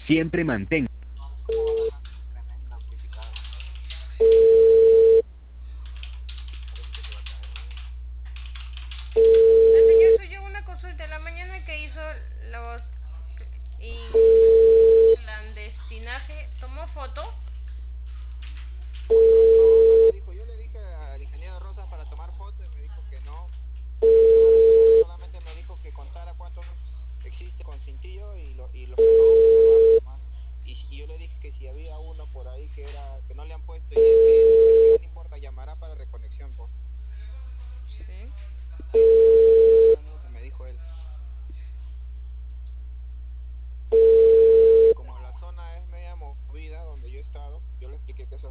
Siempre mantenga. Tremendo amplificador. Parece que se va a caer, ¿no? Señor, soy yo una consulta. La mañana que hizo los clandestinaje, ¿tomó foto? No me dijo. Yo le dije al ingeniero Rosas para tomar foto y me dijo que no. Solamente me dijo que contara cuántos existe con cintillo y los que no nomás. Y yo le dije que si había uno por ahí que no le han puesto y es que no importa, llamará para reconocer.